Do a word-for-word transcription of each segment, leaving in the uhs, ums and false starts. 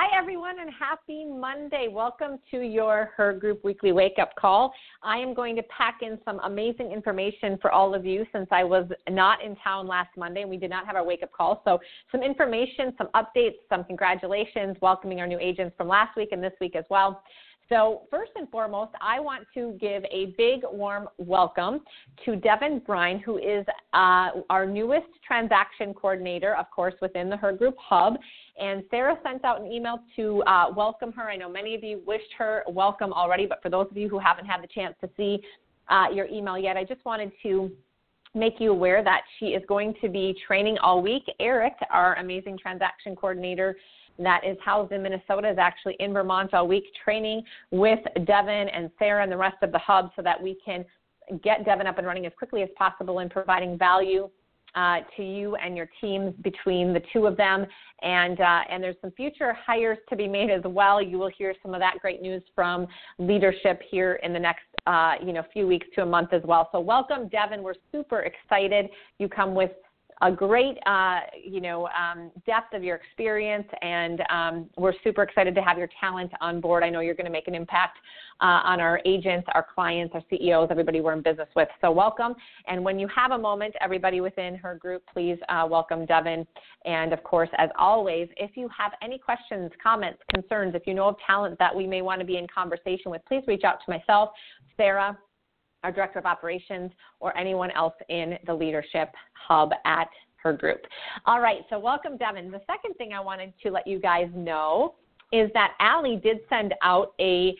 everyone, and happy Monday. Welcome to your Her Group Weekly Wake-Up Call. I am going to pack in some amazing information for all of you since I was not in town last Monday and we did not have our wake-up call. So some information, some updates, some congratulations, welcoming our new agents from last week and this week as well. So first and foremost, I want to give a big warm welcome to Devin Brine, who is uh, our newest transaction coordinator, of course, within the Her Group Hub. And Sarah sent out an email to uh, welcome her. I know many of you wished her welcome already, but for those of you who haven't had the chance to see uh, your email yet, I just wanted to make you aware that she is going to be training all week. Eric, our amazing transaction coordinator, that is housed in Minnesota, is actually in Vermont all week training with Devin and Sarah and the rest of the hub so that we can get Devin up and running as quickly as possible in providing value uh, to you and your teams between the two of them. And, uh, and there's some future hires to be made as well. You will hear some of that great news from leadership here in the next uh, you know, few weeks to a month as well. So welcome, Devin. We're super excited. You come with a great, uh, you know, um, depth of your experience, and um, we're super excited to have your talent on board. I know you're going to make an impact uh, on our agents, our clients, our C E Os, everybody we're in business with. So welcome. And when you have a moment, everybody within Her Group, please uh, welcome Devin. And, of course, as always, if you have any questions, comments, concerns, if you know of talent that we may want to be in conversation with, please reach out to myself, Sarah, our Director of Operations, or anyone else in the Leadership Hub at Her Group. All right, so welcome, Devin. The second thing I wanted to let you guys know is that Allie did send out a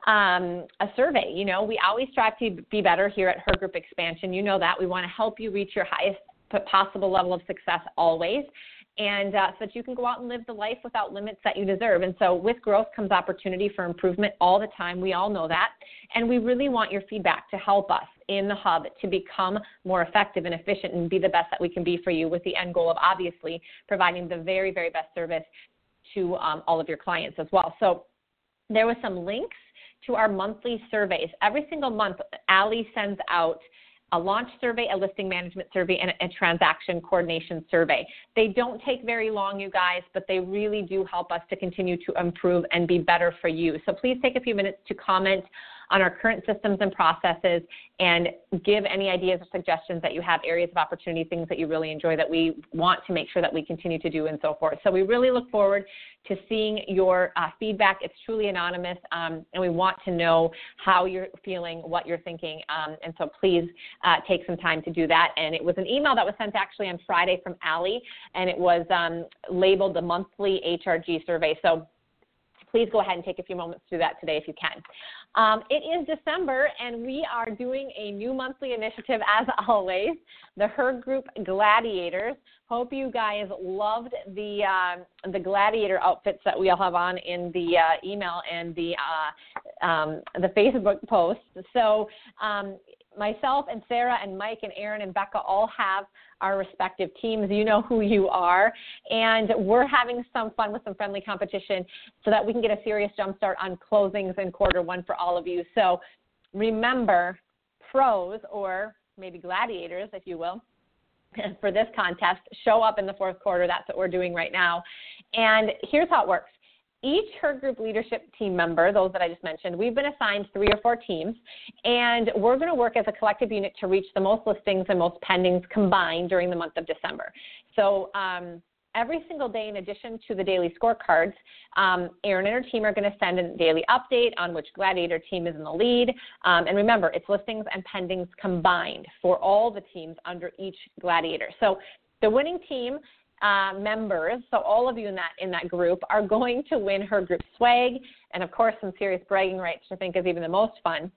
um, a survey. You know, we always strive to be better here at Her Group Expansion. You know that. We want to help you reach your highest possible level of success always, and uh, so that you can go out and live the life without limits that you deserve. And so with growth comes opportunity for improvement all the time. We all know that. And we really want your feedback to help us in the hub to become more effective and efficient and be the best that we can be for you, with the end goal of obviously providing the very, very best service to um, all of your clients as well. So there was some links to our monthly surveys. Every single month, Allie sends out a launch survey, a listing management survey, and a, a transaction coordination survey. They don't take very long, you guys, but they really do help us to continue to improve and be better for you. So please take a few minutes to comment on our current systems and processes and give any ideas or suggestions that you have, areas of opportunity, things that you really enjoy that we want to make sure that we continue to do and so forth. So we really look forward to seeing your uh, feedback. It's truly anonymous, um, and we want to know how you're feeling, what you're thinking, um, and so please uh, take some time to do that. And it was an email that was sent actually on Friday from Allie, and it was um, labeled the monthly H R G survey. So please go ahead and take a few moments to do that today if you can. Um, it is December, and we are doing a new monthly initiative, as always, the Her Group Gladiators. Hope you guys loved the uh, the gladiator outfits that we all have on in the uh, email and the uh, um, the Facebook posts. So um, myself and Sarah and Mike and Aaron and Becca all have our respective teams. You know who you are. And we're having some fun with some friendly competition so that we can get a serious jump start on closings in quarter one for all of you. So remember, pros, or maybe gladiators, if you will, for this contest, show up in the fourth quarter. That's what we're doing right now. And here's how it works. Each Her Group leadership team member, those that I just mentioned, we've been assigned three or four teams, and we're going to work as a collective unit to reach the most listings and most pendings combined during the month of December. So um, every single day, in addition to the daily scorecards, um, Erin and her team are going to send a daily update on which gladiator team is in the lead. Um, and remember, it's listings and pendings combined for all the teams under each gladiator. So the winning team Uh, members, so all of you in that in that group, are going to win Her Group swag, and of course some serious bragging rights, which I think is even the most fun.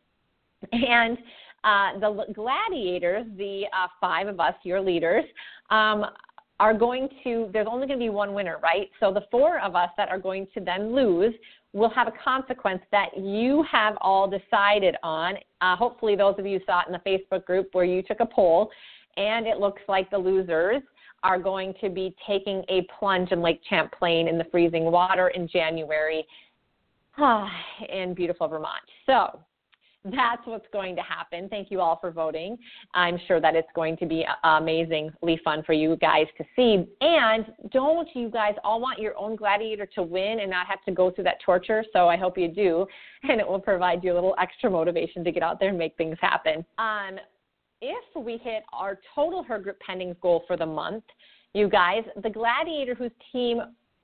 And uh, the gladiators, the uh, five of us, your leaders, um, are going to, there's only going to be one winner, right? So the four of us that are going to then lose will have a consequence that you have all decided on. Uh, hopefully those of you saw it in the Facebook group where you took a poll, and it looks like the losers are going to be taking a plunge in Lake Champlain in the freezing water in January in beautiful Vermont. So that's what's going to happen. Thank you all for voting. I'm sure that it's going to be amazingly fun for you guys to see. And don't you guys all want your own gladiator to win and not have to go through that torture? So I hope you do, and it will provide you a little extra motivation to get out there and make things happen. Um, if we hit our total Her Group Pendings goal for the month, you guys, the gladiator whose team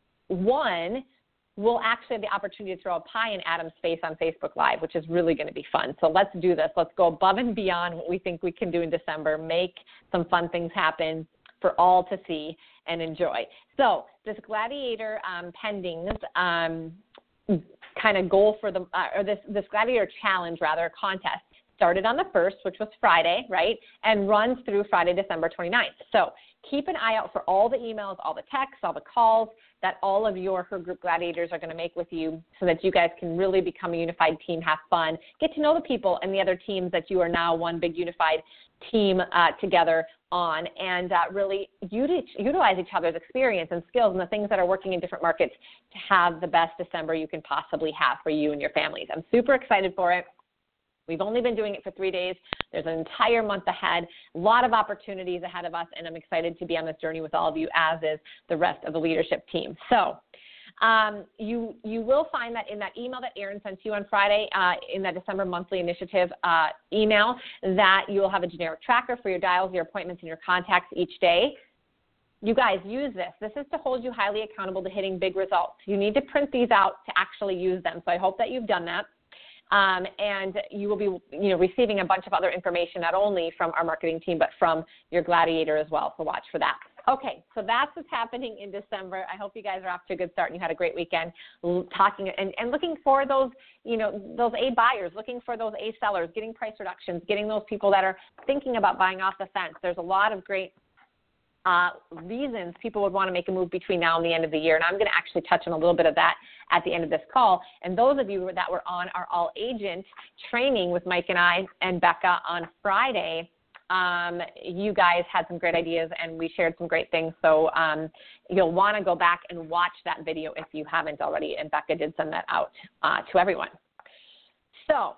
won will actually have the opportunity to throw a pie in Adam's face on Facebook Live, which is really going to be fun. So let's do this. Let's go above and beyond what we think we can do in December, make some fun things happen for all to see and enjoy. So this gladiator um, pendings um, kind of goal for the, uh, or this, this gladiator challenge, rather, contest, started on the first, which was Friday, right, and runs through Friday, December twenty-ninth. So keep an eye out for all the emails, all the texts, all the calls that all of your Her Group Gladiators are going to make with you so that you guys can really become a unified team, have fun, get to know the people and the other teams that you are now one big unified team uh, together on, and uh, really utilize each other's experience and skills and the things that are working in different markets to have the best December you can possibly have for you and your families. I'm super excited for it. We've only been doing it for three days. There's an entire month ahead, a lot of opportunities ahead of us, and I'm excited to be on this journey with all of you, as is the rest of the leadership team. So um, you you will find that in that email that Erin sent you on Friday, uh, in that December monthly initiative uh, email, that you will have a generic tracker for your dials, your appointments, and your contacts each day. You guys, use this. This is to hold you highly accountable to hitting big results. You need to print these out to actually use them, so I hope that you've done that. Um, and you will be, you know, receiving a bunch of other information, not only from our marketing team, but from your gladiator as well. So watch for that. Okay, so that's what's happening in December. I hope you guys are off to a good start and you had a great weekend talking and, and looking for those, you know, those A buyers, looking for those A sellers, getting price reductions, getting those people that are thinking about buying off the fence. There's a lot of great Uh, reasons people would want to make a move between now and the end of the year. And I'm going to actually touch on a little bit of that at the end of this call. And those of you that were on our all agent training with Mike and I and Becca on Friday, um, you guys had some great ideas and we shared some great things. So um, you'll want to go back and watch that video if you haven't already. And Becca did send that out uh, to everyone. So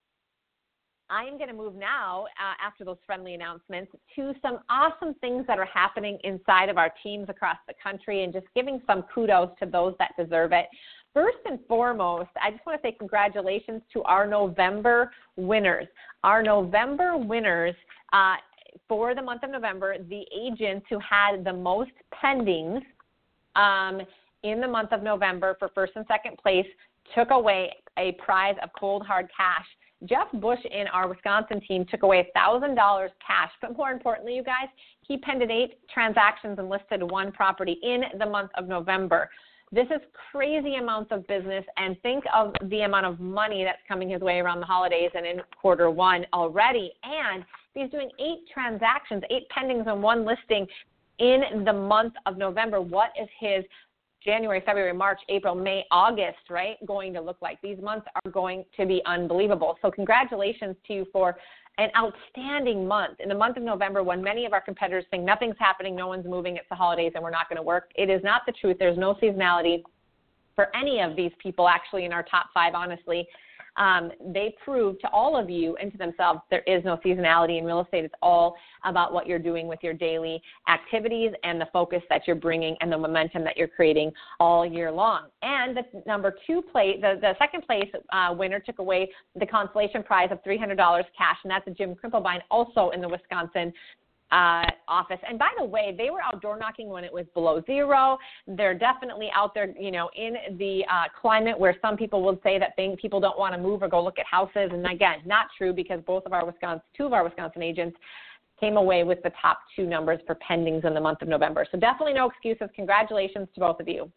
I am going to move now, uh, after those friendly announcements, to some awesome things that are happening inside of our teams across the country and just giving some kudos to those that deserve it. First and foremost, I just want to say congratulations to our November winners. Our November winners, uh, for the month of November, the agents who had the most pendings um, in the month of November for first and second place took away a prize of cold hard cash. Jeff Bush in our Wisconsin team took away one thousand dollars cash, but more importantly, you guys, he penned eight transactions and listed one property in the month of November. This is crazy amounts of business, and think of the amount of money that's coming his way around the holidays and in quarter one already. And he's doing eight transactions, eight pendings and one listing in the month of November. What is his January, February, March, April, May, August, right, going to look like? These months are going to be unbelievable. So congratulations to you for an outstanding month. In the month of November, when many of our competitors think nothing's happening, no one's moving, it's the holidays and we're not going to work, it is not the truth. There's no seasonality for any of these people, actually, in our top five, honestly. Um, they prove to all of you and to themselves there is no seasonality in real estate. It's all about what you're doing with your daily activities and the focus that you're bringing and the momentum that you're creating all year long. And the number two place, the, the second place uh, winner took away the consolation prize of three hundred dollars cash, and that's a Jim Krimplbein, also in the Wisconsin Uh, office. And by the way, they were outdoor knocking when it was below zero. They're definitely out there, you know, in the uh, climate where some people would say that thing, people don't want to move or go look at houses. And again, not true, because both of our Wisconsin, two of our Wisconsin agents came away with the top two numbers for pendings in the month of November. So definitely no excuses. Congratulations to both of you.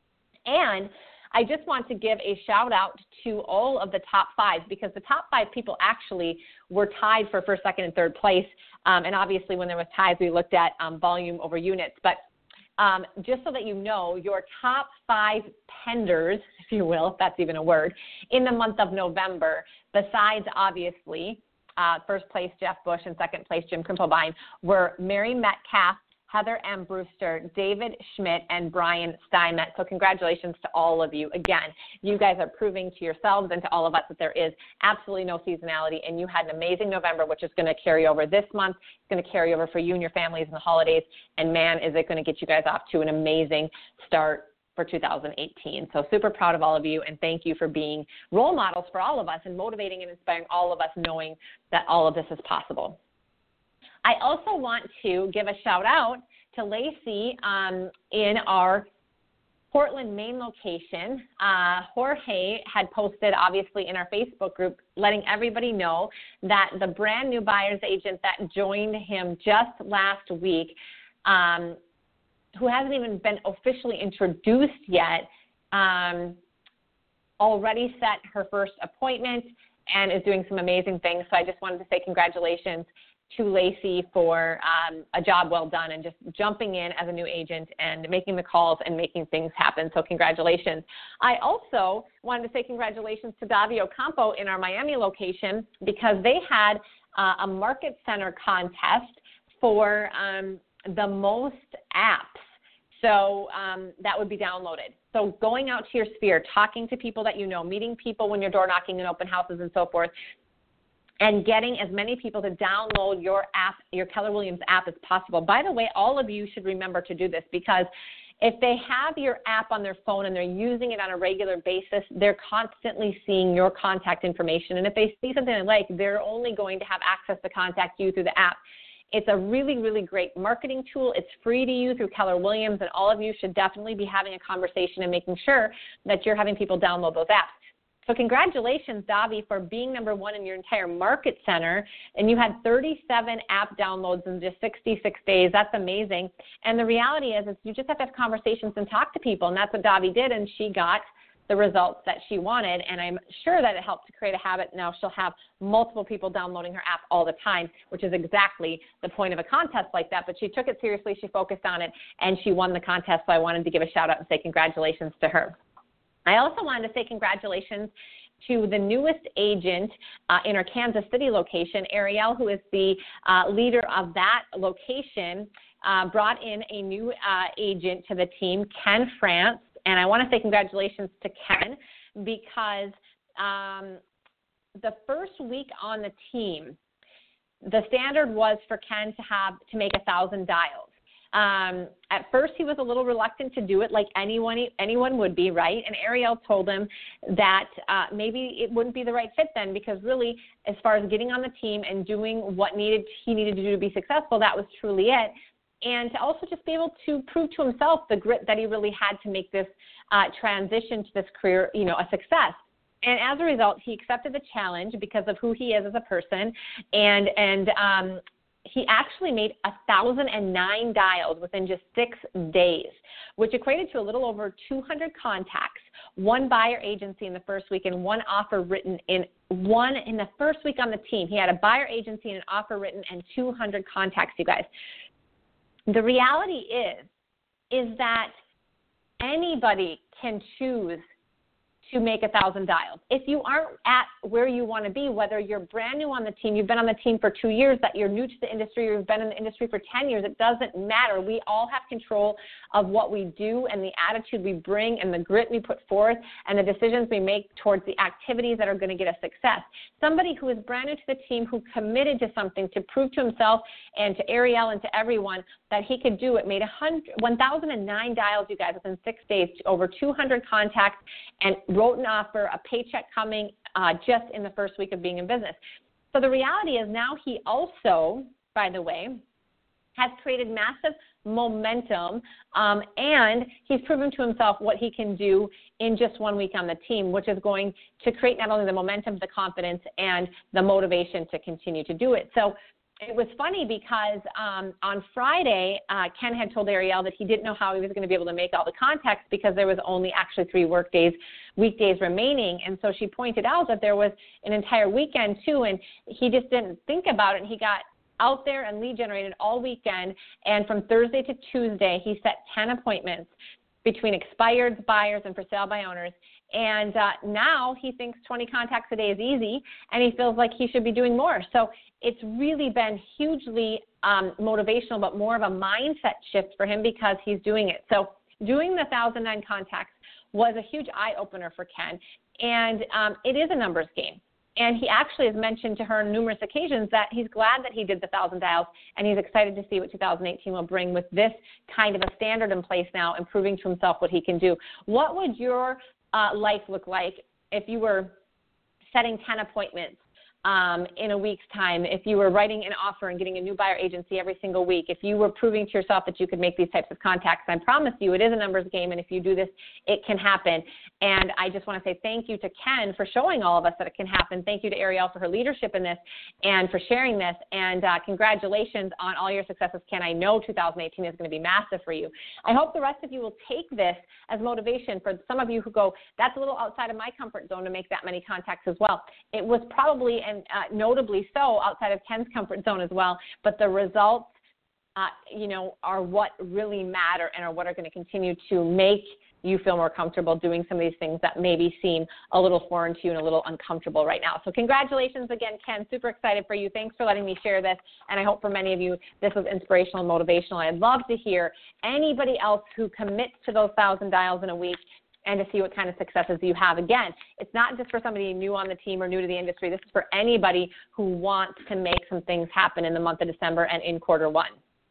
And I just want to give a shout out to all of the top five, because the top five people actually were tied for first, second, and third place. Um, and obviously when there was ties, we looked at um, volume over units. But um, just so that you know, your top five penders, if you will, if that's even a word, in the month of November, besides obviously uh, first place Jeff Bush and second place Jim Krimplbein, were Mary Metcalf, Heather M. Brewster, David Schmidt, and Brian Steinmetz. So congratulations to all of you. Again, you guys are proving to yourselves and to all of us that there is absolutely no seasonality, and you had an amazing November, which is going to carry over this month. It's going to carry over for you and your families in the holidays, and man, is it going to get you guys off to an amazing start for two thousand eighteen. So super proud of all of you, and thank you for being role models for all of us and motivating and inspiring all of us, knowing that all of this is possible. I also want to give a shout out to Lacey um, in our Portland, Maine location. Uh, Jorge had posted, obviously, in our Facebook group, letting everybody know that the brand new buyer's agent that joined him just last week, um, who hasn't even been officially introduced yet, um, already set her first appointment and is doing some amazing things. So I just wanted to say congratulations to Lacey for um, a job well done and just jumping in as a new agent and making the calls and making things happen. So congratulations. I also wanted to say congratulations to Davi Ocampo in our Miami location, because they had uh, a market center contest for um, the most apps. So um, that would be downloaded. So going out to your sphere, talking to people that you know, meeting people when you're door knocking and open houses and so forth, and getting as many people to download your app, your Keller Williams app as possible. By the way, all of you should remember to do this, because if they have your app on their phone and they're using it on a regular basis, they're constantly seeing your contact information. And if they see something they like, they're only going to have access to contact you through the app. It's a really, really great marketing tool. It's free to you through Keller Williams, and all of you should definitely be having a conversation and making sure that you're having people download those apps. So congratulations, Davi, for being number one in your entire market center. And you had thirty-seven app downloads in just sixty-six days. That's amazing. And the reality is, is you just have to have conversations and talk to people. And that's what Davi did. And she got the results that she wanted. And I'm sure that it helped to create a habit. Now she'll have multiple people downloading her app all the time, which is exactly the point of a contest like that. But she took it seriously. She focused on it, and she won the contest. So I wanted to give a shout out and say congratulations to her. I also wanted to say congratulations to the newest agent uh, in our Kansas City location, Ariel, who is the uh, leader of that location, uh, brought in a new uh, agent to the team, Ken France. And I want to say congratulations to Ken, because um, the first week on the team, the standard was for Ken to have to make a thousand dials. Um, at first, he was a little reluctant to do it, like anyone anyone would be, right? And Ariel told him that uh, maybe it wouldn't be the right fit then, because really, as far as getting on the team and doing what needed he needed to do to be successful, that was truly it. And to also just be able to prove to himself the grit that he really had to make this uh, transition to this career, you know, a success. And as a result, he accepted the challenge because of who he is as a person, and and um, he actually made one thousand nine dials within just six days, which equated to a little over two hundred contacts, one buyer agency in the first week, and one offer written in one in the first week on the team. He had a buyer agency and an offer written and two hundred contacts, you guys. The reality is, is that anybody can choose to make a thousand dials. If you aren't at where you want to be, whether you're brand new on the team, you've been on the team for two years, that you're new to the industry, or you've been in the industry for ten years, it doesn't matter. We all have control of what we do and the attitude we bring and the grit we put forth and the decisions we make towards the activities that are going to get us success. Somebody who is brand new to the team, who committed to something to prove to himself and to Ariel and to everyone that he could do it, made one thousand nine dials, you guys, within six days, over two hundred contacts, and wrote an offer, a paycheck coming uh, just in the first week of being in business. So the reality is now he also, by the way, has created massive momentum, um, and he's proven to himself what he can do in just one week on the team, which is going to create not only the momentum, the confidence, and the motivation to continue to do it. So it was funny because um, on Friday, uh, Ken had told Ariel that he didn't know how he was going to be able to make all the contacts because there was only actually three work days, weekdays remaining. And so she pointed out that there was an entire weekend too, and he just didn't think about it. And he got out there and lead generated all weekend. And from Thursday to Tuesday, he set ten appointments. between expired buyers and for sale by owners. And uh, now he thinks twenty contacts a day is easy, and he feels like he should be doing more. So it's really been hugely um, motivational, but more of a mindset shift for him because he's doing it. So doing the one thousand nine contacts was a huge eye-opener for Ken, and um, it is a numbers game. And he actually has mentioned to her on numerous occasions that he's glad that he did the one thousand dials, and he's excited to see what two thousand eighteen will bring with this kind of a standard in place now and proving to himself what he can do. What would your uh, life look like if you were setting ten appointments um, in a week's time, if you were writing an offer and getting a new buyer agency every single week, if you were proving to yourself that you could make these types of contacts? I promise you it is a numbers game, and if you do this, it can happen. And I just want to say thank you to Ken for showing all of us that it can happen. Thank you to Ariel for her leadership in this and for sharing this. And uh, congratulations on all your successes, Ken. I know two thousand eighteen is going to be massive for you. I hope the rest of you will take this as motivation for some of you who go, that's a little outside of my comfort zone to make that many contacts as well. It was probably, and uh, notably so, outside of Ken's comfort zone as well, but the results, uh, you know, are what really matter and are what are going to continue to make you feel more comfortable doing some of these things that maybe seem a little foreign to you and a little uncomfortable right now. So congratulations again, Ken. Super excited for you. Thanks for letting me share this. And I hope for many of you this was inspirational and motivational. I'd love to hear anybody else who commits to those thousand dials in a week and to see what kind of successes you have. Again, it's not just for somebody new on the team or new to the industry. This is for anybody who wants to make some things happen in the month of December and in quarter one.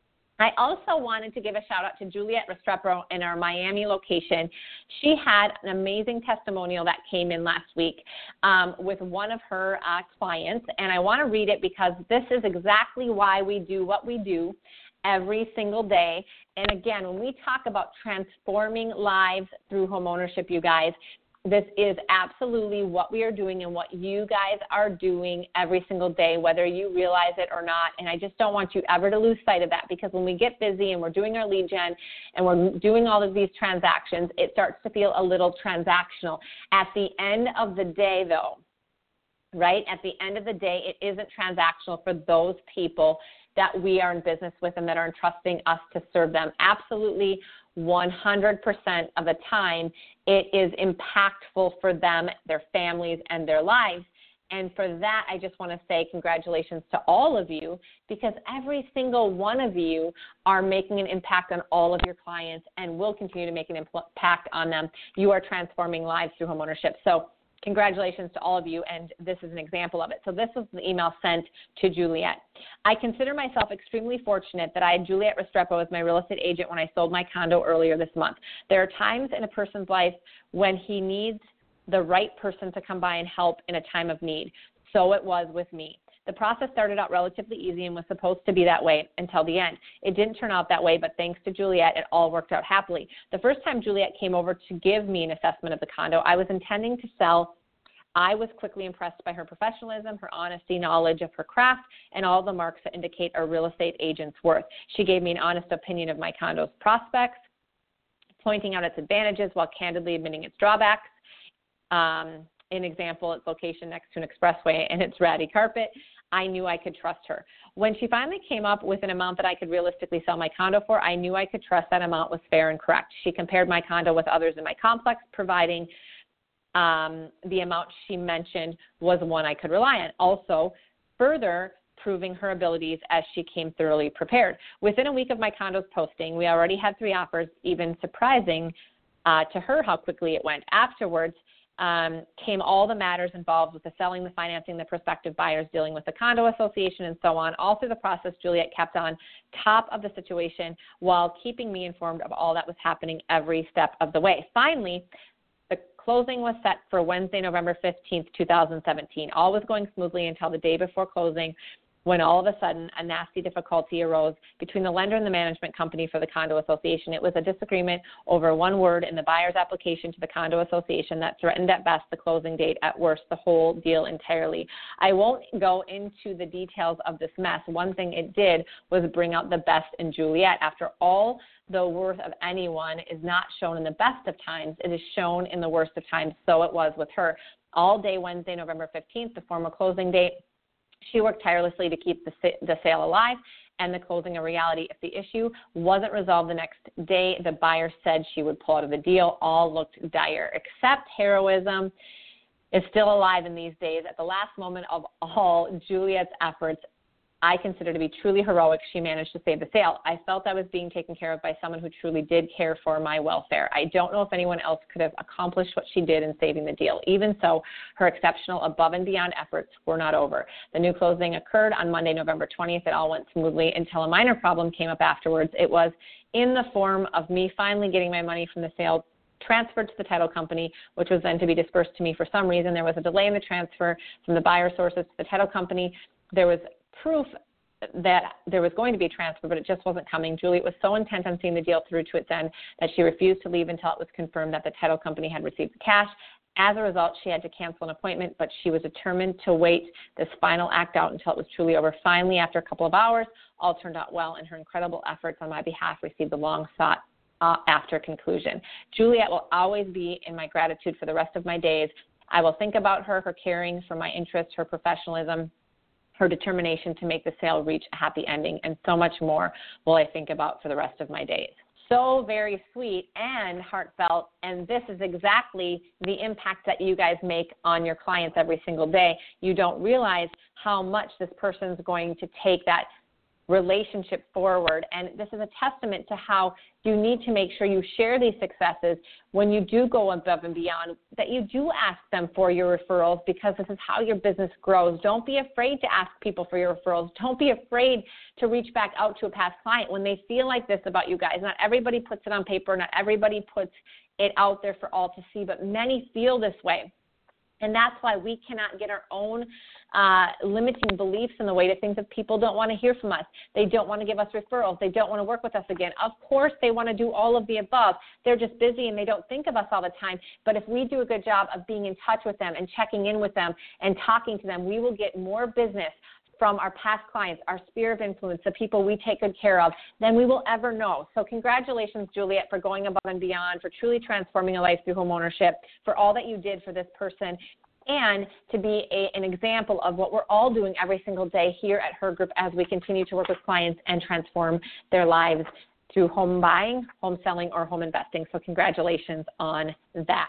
I also wanted to give a shout out to Juliet Restrepo in our Miami location. She had an amazing testimonial that came in last week um, with one of her uh, clients, and I want to read it because this is exactly why we do what we do every single day. And again, when we talk about transforming lives through homeownership, you guys, this is absolutely what we are doing and what you guys are doing every single day, whether you realize it or not. And I just don't want you ever to lose sight of that, because when we get busy and we're doing our lead gen and we're doing all of these transactions, it starts to feel a little transactional. At the end of the day, though, right, at the end of the day, it isn't transactional for those people that we are in business with and that are entrusting us to serve them. Absolutely, one hundred percent of the time, it is impactful for them, their families, and their lives. And for that, I just want to say congratulations to all of you, because every single one of you are making an impact on all of your clients and will continue to make an impact on them. You are transforming lives through homeownership. So congratulations to all of you, and this is an example of it. So this was the email sent to Juliet. I consider myself extremely fortunate that I had Juliet Restrepo as my real estate agent when I sold my condo earlier this month. There are times in a person's life when he needs the right person to come by and help in a time of need. So it was with me. The process started out relatively easy and was supposed to be that way until the end. It didn't turn out that way, but thanks to Juliet, it all worked out happily. The first time Juliet came over to give me an assessment of the condo, I was intending to sell. I was quickly impressed by her professionalism, her honesty, knowledge of her craft, and all the marks that indicate a real estate agent's worth. She gave me an honest opinion of my condo's prospects, pointing out its advantages while candidly admitting its drawbacks. Um, an example, its location next to an expressway and its ratty carpet. I knew I could trust her. When she finally came up with an amount that I could realistically sell my condo for, I knew I could trust that amount was fair and correct. She compared my condo with others in my complex, providing um, the amount she mentioned was one I could rely on. Also, further proving her abilities as she came thoroughly prepared. Within a week of my condo's posting, we already had three offers, even surprising uh, to her how quickly it went. Afterwards, Um, came all the matters involved with the selling, the financing, the prospective buyers, dealing with the condo association, and so on. All through the process, Juliet kept on top of the situation while keeping me informed of all that was happening every step of the way. Finally, the closing was set for Wednesday, November fifteenth, two thousand seventeen. All was going smoothly until the day before closing, when all of a sudden a nasty difficulty arose between the lender and the management company for the condo association. It was a disagreement over one word in the buyer's application to the condo association that threatened at best the closing date, at worst the whole deal entirely. I won't go into the details of this mess. One thing it did was bring out the best in Juliet. After all, the worth of anyone is not shown in the best of times. It is shown in the worst of times. So it was with her. All day Wednesday, November fifteenth, the formal closing date, she worked tirelessly to keep the, the sale alive and the closing a reality. If the issue wasn't resolved the next day, the buyer said she would pull out of the deal. All looked dire, except heroism is still alive in these days. At the last moment of all Juliet's efforts, I consider to be truly heroic, she managed to save the sale. I felt I was being taken care of by someone who truly did care for my welfare. I don't know if anyone else could have accomplished what she did in saving the deal. Even so, her exceptional above and beyond efforts were not over. The new closing occurred on Monday, November twentieth. It all went smoothly until a minor problem came up afterwards. It was in the form of me finally getting my money from the sale transferred to the title company, which was then to be dispersed to me. For some reason, there was a delay in the transfer from the buyer sources to the title company. There was proof that there was going to be a transfer, but it just wasn't coming. Juliet was so intent on seeing the deal through to its end that she refused to leave until it was confirmed that the title company had received the cash. As a result, she had to cancel an appointment, but she was determined to wait this final act out until it was truly over. Finally, after a couple of hours, all turned out well, and her incredible efforts on my behalf received the long-sought uh, after conclusion. Juliet will always be in my gratitude for the rest of my days. I will think about her, her caring for my interests, her professionalism, her determination to make the sale reach a happy ending, and so much more will I think about for the rest of my days. So very sweet and heartfelt, and this is exactly the impact that you guys make on your clients every single day. You don't realize how much this person's going to take that relationship forward, and this is a testament to how you need to make sure you share these successes when you do go above and beyond, that you do ask them for your referrals, because this is how your business grows. Don't be afraid to ask people for your referrals. Don't be afraid to reach back out to a past client when they feel like this about you guys. Not everybody puts it on paper, not everybody puts it out there for all to see, but many feel this way. And that's why we cannot get our own uh, limiting beliefs in the way to think that people don't want to hear from us. They don't want to give us referrals. They don't want to work with us again. Of course, they want to do all of the above. They're just busy and they don't think of us all the time. But if we do a good job of being in touch with them and checking in with them and talking to them, we will get more business from our past clients, our sphere of influence, the people we take good care of, than we will ever know. So congratulations, Juliet, for going above and beyond, for truly transforming a life through homeownership, for all that you did for this person, and to be a, an example of what we're all doing every single day here at Her Group as we continue to work with clients and transform their lives through home buying, home selling, or home investing. So congratulations on that.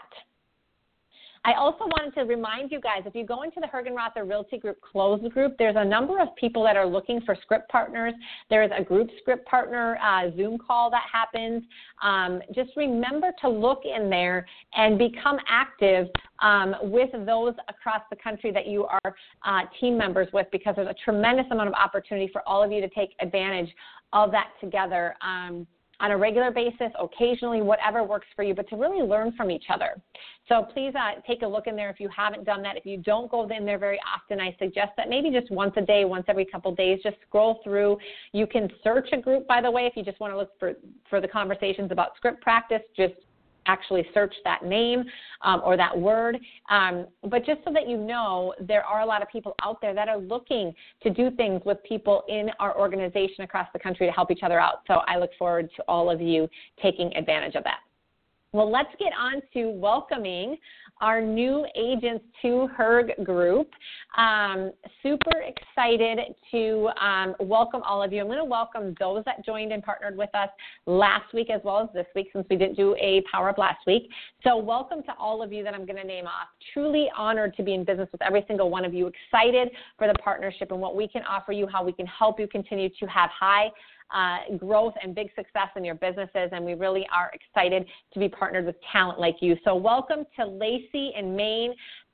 I also wanted to remind you guys, if you go into the Hergenrother Realty Group closed group, there's a number of people that are looking for script partners. There is a group script partner uh, Zoom call that happens. Um, just remember to look in there and become active um, with those across the country that you are uh, team members with, because there's a tremendous amount of opportunity for all of you to take advantage of that together. Um, on a regular basis, occasionally, whatever works for you, but to really learn from each other. So please uh, take a look in there if you haven't done that. If you don't go in there very often, I suggest that maybe just once a day, once every couple of days, just scroll through. You can search a group, by the way, if you just want to look for, for the conversations about script practice, just actually search that name um, or that word. Um, but just so that you know, there are a lot of people out there that are looking to do things with people in our organization across the country to help each other out. So I look forward to all of you taking advantage of that. Well, let's get on to welcoming our new agents to Her Group. Um, super excited to um, welcome all of you. I'm going to welcome those that joined and partnered with us last week as well as this week, since we didn't do a Power Up last week. So welcome to all of you that I'm going to name off. Truly honored to be in business with every single one of you. Excited for the partnership and what we can offer you, how we can help you continue to have high Uh, growth and big success in your businesses, and we really are excited to be partnered with talent like you. So welcome to Lacey in Maine,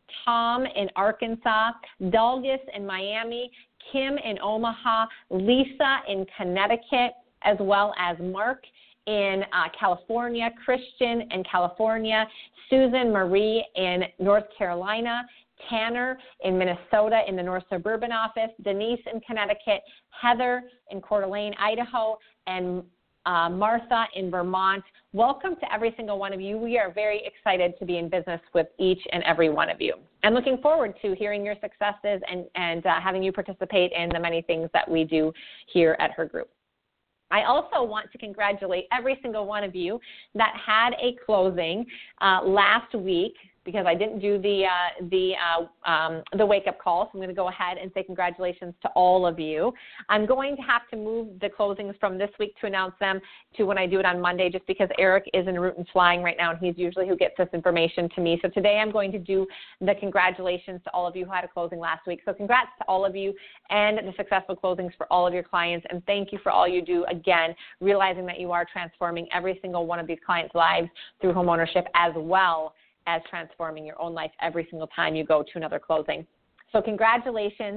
Tom in Arkansas, Dalgis in Miami, Kim in Omaha, Lisa in Connecticut, as well as Mark in uh, California, Christian in California, Susan Marie in North Carolina, Tanner in Minnesota in the North Suburban office, Denise in Connecticut, Heather in Coeur d'Alene, Idaho, and uh, Martha in Vermont. Welcome to every single one of you. We are very excited to be in business with each and every one of you, and looking forward to hearing your successes and, and uh, having you participate in the many things that we do here at Her Group. I also want to congratulate every single one of you that had a closing uh, last week. because I didn't do the uh, the uh, um, the wake-up call, so I'm going to go ahead and say congratulations to all of you. I'm going to have to move the closings from this week to announce them to when I do it on Monday, just because Eric is en route and flying right now, and he's usually who gets this information to me. So today I'm going to do the congratulations to all of you who had a closing last week. So congrats to all of you and the successful closings for all of your clients, and thank you for all you do, again, realizing that you are transforming every single one of these clients' lives through homeownership, as well as transforming your own life every single time you go to another closing. So congratulations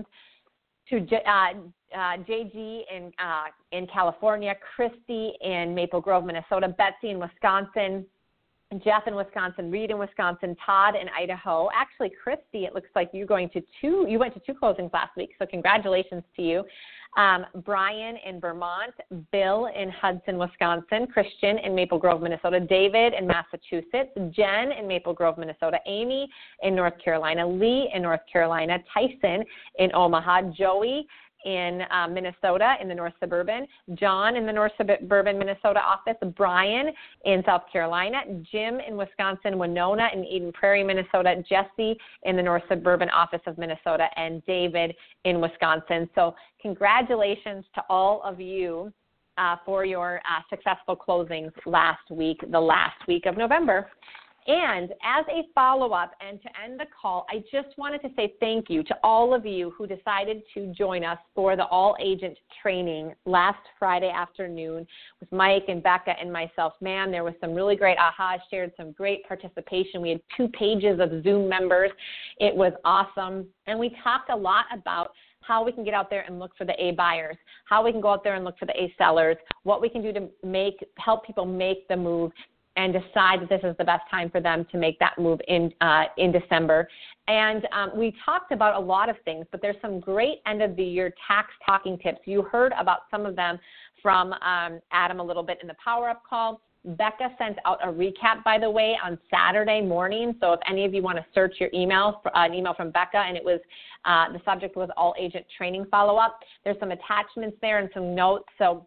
to J, uh, uh, J G in, uh, in California, Christy in Maple Grove, Minnesota, Betsy in Wisconsin, Jeff in Wisconsin, Reed in Wisconsin, Todd in Idaho. Actually, Christy, it looks like you're going to two, you went to two closings last week, so congratulations to you. Um, Brian in Vermont, Bill in Hudson, Wisconsin, Christian in Maple Grove, Minnesota, David in Massachusetts, Jen in Maple Grove, Minnesota, Amy in North Carolina, Lee in North Carolina, Tyson in Omaha, Joey in uh, Minnesota in the North Suburban, John in the North Suburban Minnesota office, Brian in South Carolina, Jim in Wisconsin, Winona in Eden Prairie, Minnesota, Jesse in the North Suburban office of Minnesota, and David in Wisconsin. So congratulations to all of you uh, for your uh, successful closings last week, the last week of November. And as a follow-up and to end the call, I just wanted to say thank you to all of you who decided to join us for the all-agent training last Friday afternoon with Mike and Becca and myself. Man, there was some really great ahas, shared some great participation. We had two pages of Zoom members. It was awesome. And we talked a lot about how we can get out there and look for the A buyers, how we can go out there and look for the A sellers, what we can do to make help people make the move and decide that this is the best time for them to make that move in uh, in December. And um, we talked about a lot of things, but there's some great end-of-the-year tax talking tips. You heard about some of them from um, Adam a little bit in the Power Up call. Becca sent out a recap, by the way, on Saturday morning. So if any of you want to search your email, uh, an email from Becca, and it was uh, the subject was all agent training follow-up. There's some attachments there and some notes. So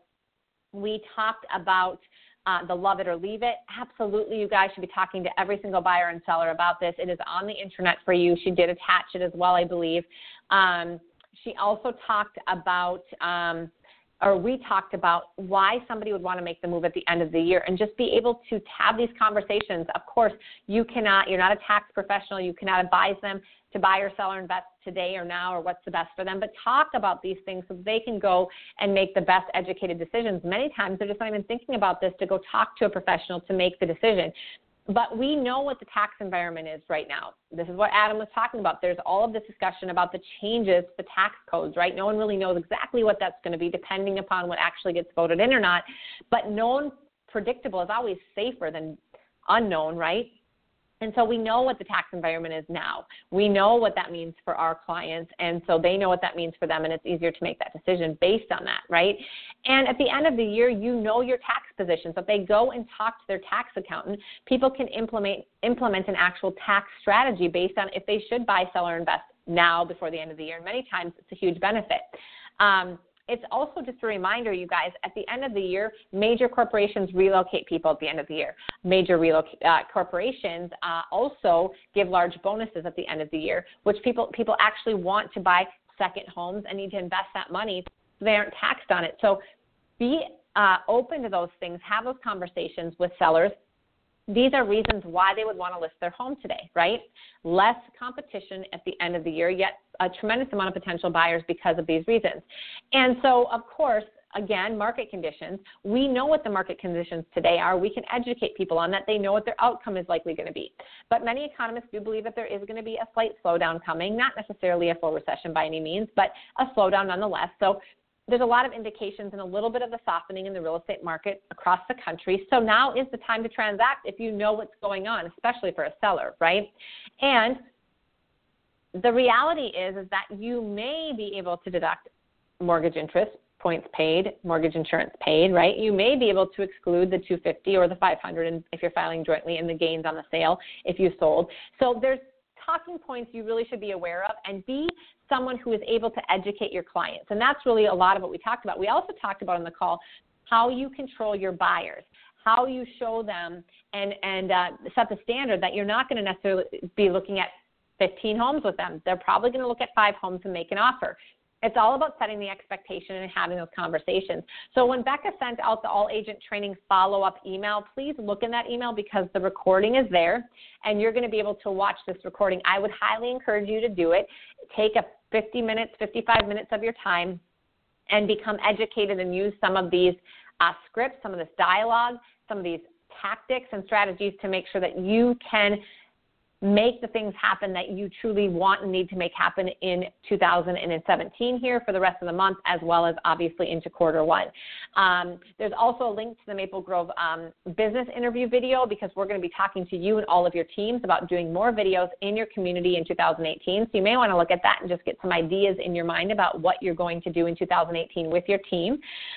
we talked about Uh, the love it or leave it. Absolutely, you guys should be talking to every single buyer and seller about this. It is on the internet for you. She did attach it as well, I believe. Um, she also talked about, um, or we talked about why somebody would want to make the move at the end of the year and just be able to have these conversations. Of course, you cannot, you're not a tax professional. You cannot advise them to buy or sell or invest today or now or what's the best for them, but talk about these things so they can go and make the best educated decisions. Many times they're just not even thinking about this to go talk to a professional to make the decision. But we know what the tax environment is right now. This is what Adam was talking about. There's all of this discussion about the changes to the tax codes, right? No one really knows exactly what that's going to be depending upon what actually gets voted in or not. But known predictable is always safer than unknown, right? And so we know what the tax environment is now. We know what that means for our clients, and so they know what that means for them, and it's easier to make that decision based on that, right? And at the end of the year, you know your tax position. So if they go and talk to their tax accountant, people can implement implement an actual tax strategy based on if they should buy, sell, or invest now before the end of the year. And many times it's a huge benefit. Um, It's also just a reminder, you guys, at the end of the year, major corporations relocate people at the end of the year. Major reloc- uh, corporations uh, also give large bonuses at the end of the year, which people people actually want to buy second homes and need to invest that money so they aren't taxed on it. So be uh, open to those things. Have those conversations with sellers. These are reasons why they would want to list their home today, right? Less competition at the end of the year, yet a tremendous amount of potential buyers because of these reasons. And so, of course, again, market conditions. We know what the market conditions today are. We can educate people on that. They know what their outcome is likely going to be. But many economists do believe that there is going to be a slight slowdown coming, not necessarily a full recession by any means, but a slowdown nonetheless. So there's a lot of indications and a little bit of the softening in the real estate market across the country. So now is the time to transact if you know what's going on, especially for a seller, right? And the reality is, is that you may be able to deduct mortgage interest, points paid, mortgage insurance paid, right? You may be able to exclude the two hundred fifty dollars or the five hundred dollars if you're filing jointly in the gains on the sale if you sold. So there's talking points you really should be aware of, and be someone who is able to educate your clients. And that's really a lot of what we talked about. We also talked about on the call how you control your buyers, how you show them and, and uh, set the standard that you're not going to necessarily be looking at fifteen homes with them. They're probably going to look at five homes and make an offer. It's all about setting the expectation and having those conversations. So when Becca sent out the All Agent Training follow-up email, please look in that email because the recording is there and you're going to be able to watch this recording. I would highly encourage you to do it. Take a fifty minutes, fifty-five minutes of your time and become educated and use some of these uh, scripts, some of this dialogue, some of these tactics and strategies to make sure that you can make the things happen that you truly want and need to make happen in two thousand seventeen here for the rest of the month, as well as obviously into quarter one. Um, there's also a link to the Maple Grove um, business interview video because we're going to be talking to you and all of your teams about doing more videos in your community in two thousand eighteen. So you may want to look at that and just get some ideas in your mind about what you're going to do in two thousand eighteen with your team.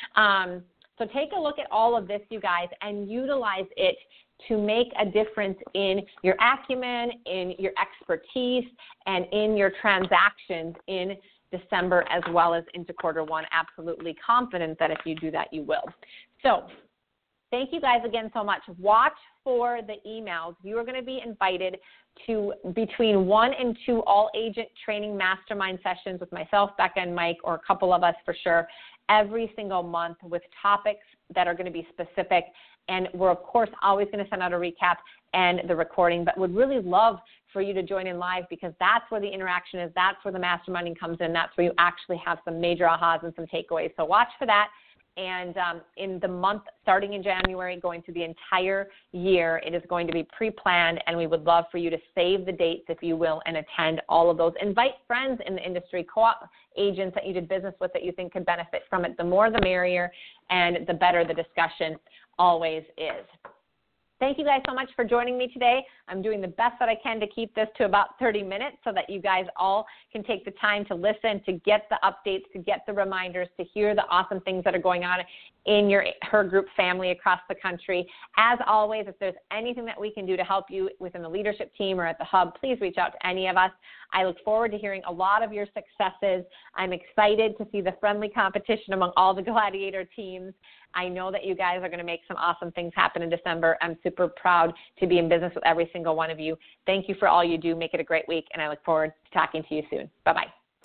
Um, so take a look at all of this, you guys, and utilize it to make a difference in your acumen, in your expertise, and in your transactions in December as well as into quarter one. Absolutely confident that if you do that, you will. So thank you guys again so much. Watch for the emails. You are going to be invited to between one and two all-agent training mastermind sessions with myself, Becca, and Mike, or a couple of us for sure, every single month with topics that are going to be specific. And we're, of course, always going to send out a recap and the recording, but would really love for you to join in live because that's where the interaction is. That's where the masterminding comes in. That's where you actually have some major ahas and some takeaways. So watch for that. And um, in the month starting in January, going through the entire year, it is going to be pre-planned, and we would love for you to save the dates, if you will, and attend all of those. Invite friends in the industry, co-op agents that you did business with that you think could benefit from it. The more the merrier, and the better the discussion always is. Thank you guys so much for joining me today. I'm doing the best that I can to keep this to about thirty minutes so that you guys all can take the time to listen, to get the updates, to get the reminders, to hear the awesome things that are going on in your Her Group family across the country. As always, if there's anything that we can do to help you within the leadership team or at the hub, please reach out to any of us. I look forward to hearing a lot of your successes. I'm excited to see the friendly competition among all the Gladiator teams. I know that you guys are going to make some awesome things happen in December. I'm super proud to be in business with every single one of you. Thank you for all you do. Make it a great week, and I look forward to talking to you soon. Bye-bye.